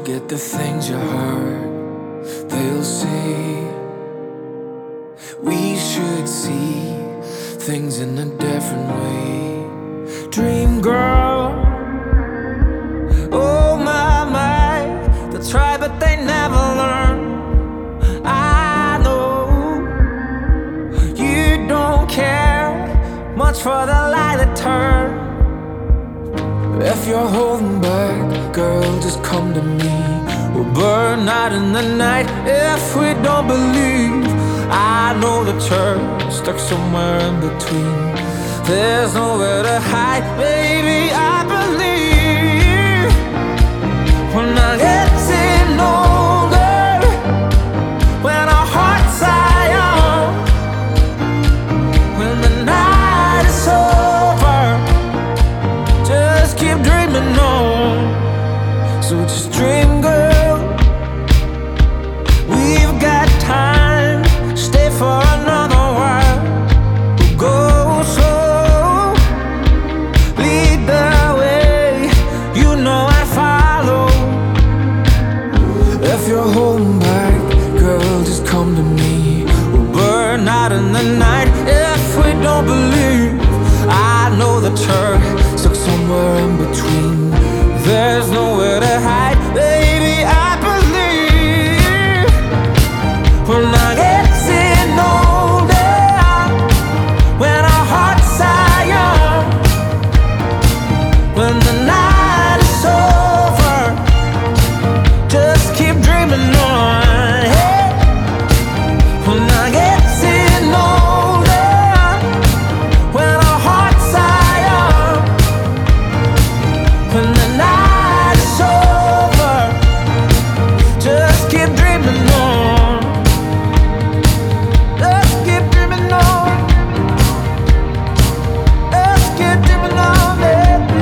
forget the things you heard, they'll see. We should see things in a different way. Dream girl, oh my, they try but they never learn. I know you don't care much for the light that turn. If you're holding back, girl, just come to me. We'll burn out in the night if we don't believe. I know the church stuck somewhere in between. There's nowhere to hide, baby, I believe. We're not getting older when our hearts are young. When the night is over, just keep dreaming on. So just dream, girl. We've got time. Stay for another while. We'll go slow. Lead the way. You know I follow. If you're holding back, girl, just come to me. We'll burn out in the night if we don't believe. I know the church stuck somewhere in between. There's nowhere to hide, baby, I believe. We're not getting older when our hearts are young. When the night is over, just keep dreaming on. Hey. We're not getting older when our hearts are young. When the night is over, just keep dreaming on. Just keep dreaming on. Just keep dreaming on, baby.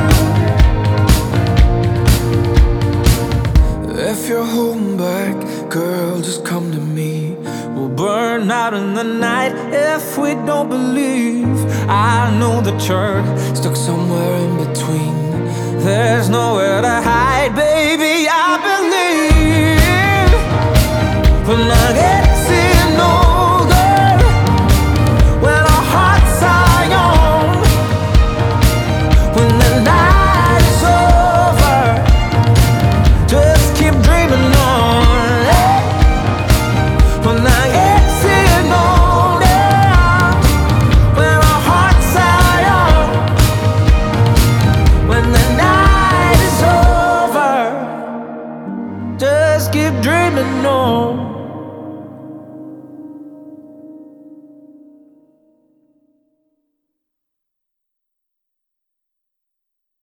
If you're holding back, girl, just come to me. We'll burn out in the night if we don't believe. I know the church stuck somewhere in between. There's nowhere to hide, baby, I believe. We're not getting older when our hearts are young. When the night is over, just keep dreaming on. We're not getting older when our hearts are young. When the night is over, just keep dreaming on.